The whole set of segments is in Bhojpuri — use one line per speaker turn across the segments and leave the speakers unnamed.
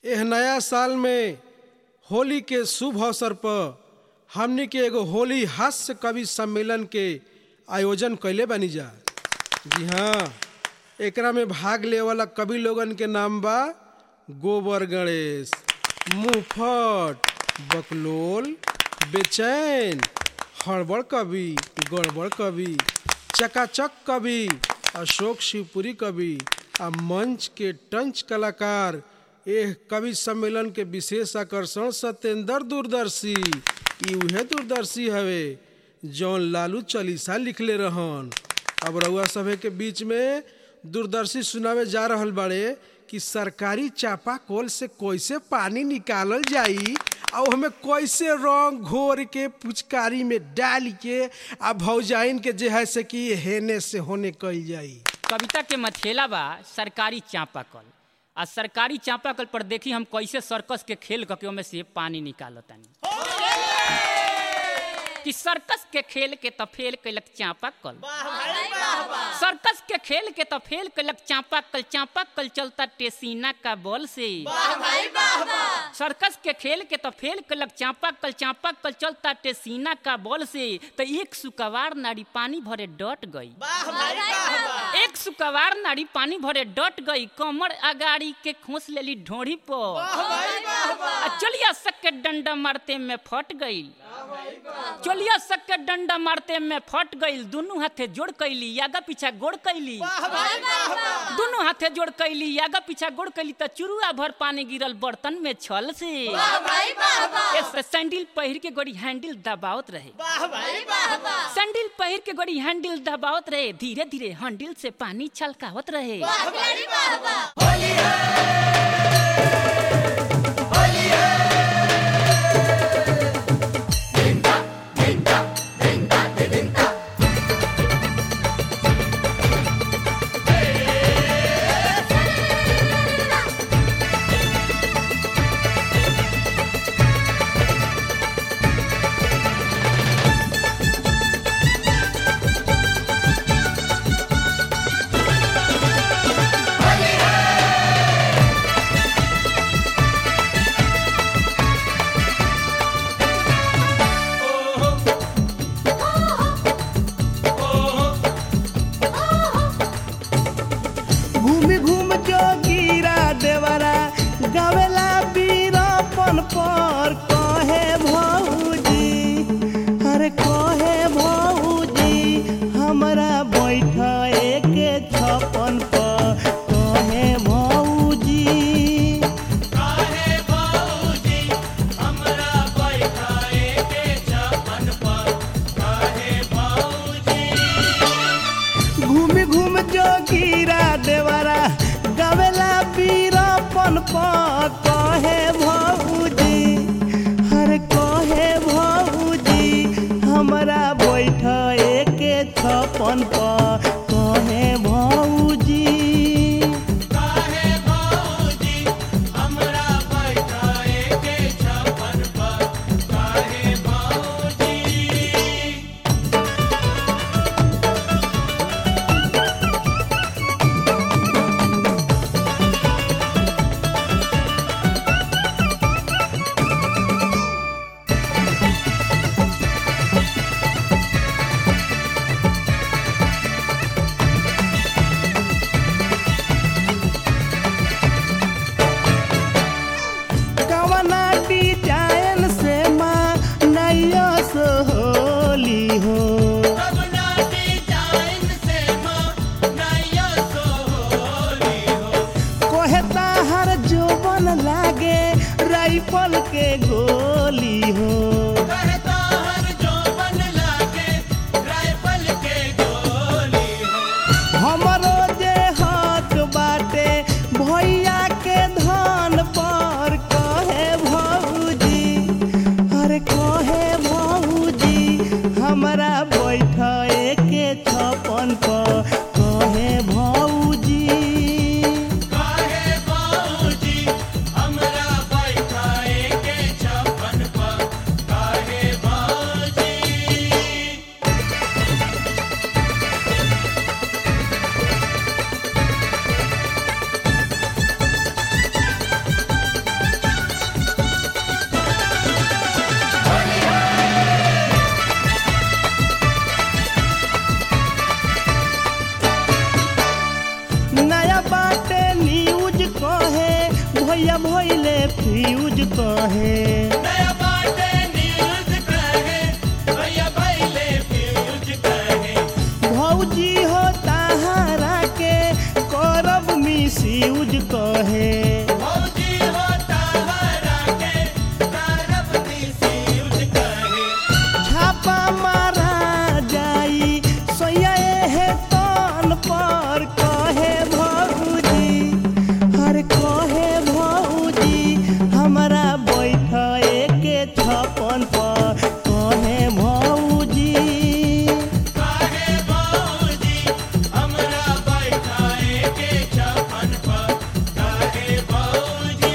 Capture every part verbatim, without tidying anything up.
एह नया साल में होली के शुभ अवसर पर हमनी के एगो होली हास्य कवि सम्मेलन के आयोजन कैले बानी जा। जी हाँ, एकरा में भाग ले वाला कवि लोगन के नाम बा गोबर गणेश, मुफट, बकलोल, बेचैन, हड़बड़ कवि, गड़बड़ कवि, चकाचक कवि, अशोक शिवपुरी कवि आ मंच के टंच कलाकार। एह कवि सम्मेलन के विशेष आकर्षण सत्येंद्र दूरदर्शी। ई उहे दूरदर्शी हवे जौन लालू चालीसा लिखले रहन। अब रउआ सभे के बीच में दूरदर्शी सुनावे जा रहल बाड़े कि सरकारी चापाकल से कैसे पानी निकालल जाई और हमें कैसे रंग घोर के पुचकारी में डाल के आ भौजाइन के जे है से कि हेने से होने कइल जाई।
कविता के मथेला बा सरकारी चापाकल। आ सरकारी चापाकल पर देखी हम कैसे सर्कस के खेल करके ओमे से पानी निकालतानी कि सर्कस के खेल के तो फेल कैलक चापाकल, सर्कस के खेल के तो फेल कैलक चापाकल। चापाकल चलता टेसीना का बल से। सर्कस के खेल के तो फेल कैलक चापाकल, चापाकल चलता टेसीना का बल से। तो एक सुकवार नारी पानी भरे डट गई, एक सुकवार नारी पानी भरे डट गई। कमर अगाड़ी के खोस लेली ढोड़ी पर, चलिया सक के डंडा मारते में फट गई, चलिया सक के डंडा मारते में फट गई। दोनों हाथे जोड़ कैली यागा पीछा गोड़ कैली, दोनों हाथे जोड़ कैली यागा पीछा गोड़ कैली। तो चुरुआ भर पानी गिरल बर्तन में छल से। सैंडल पहिर के गोड़ी हैंडल दबावत रहे, सैंडल पहिर के गोड़ी हैंडल दबावत रहे। धीरे धीरे हैंडल से पानी छलकावत रहे।
पर कहे भौजी, अरे कहे भौजी हमरा बैठे के छपन पर। कहे भौजी,
कहे भौजी हमरा बैठे के छपन पर। कहे भौजी
घूम घूम जोगीरा देवरा गवेला बीरापन पर। कहे भौजी, हर कहे भौजी हमरा बैठे के छपन पर। कहे भौजी,
कहे भौजी हमरा बैठे के छपन पर। कहे भौजी
कवना डिजाइन से माँ नैया सोहली हो।
कवना डिजाइन से माँ नैया सोहली हो।
कोहता हर जोबन लागे राइफल के गोली हो।
कहता हर जोबन लागे राइफल के गोली हो।
हमरो जे हक बाटे भैया के धन पर। कहे भौजी, अरे कहे भौजी हमरा बैठे के छपन पर। कहे भौजी,
कहे भौजी हमरा बैठे के छपन पर। कहे भौजी
भैया भइले फ्यूज कहे
नया बाटे न्यूज कहे भैया भइले फ्यूज कहे
भौजी हो ताहारा के करब मिसयूज कहे
भौजी होता हरा के करब मिसयूज कहे
छापा मारा जाई सोया हे तन पर कहे भौजी हर कहे भौजी हमरा बैठे के छपन पर कहे भौजी
काहे भौजी हमरा बैठाए के छपन पर काहे भौजी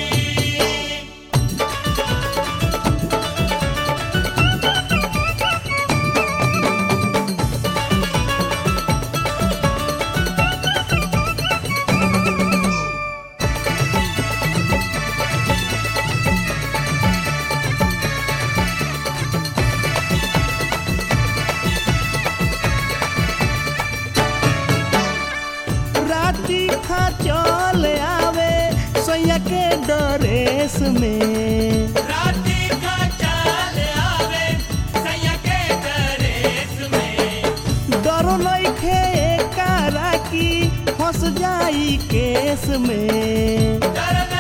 राती खा चल आवे सोया के ड्रेस में
राती का चाल आवे सैया के ड्रेस में
डरो नइखे कारा की फंस जाई केस में
डर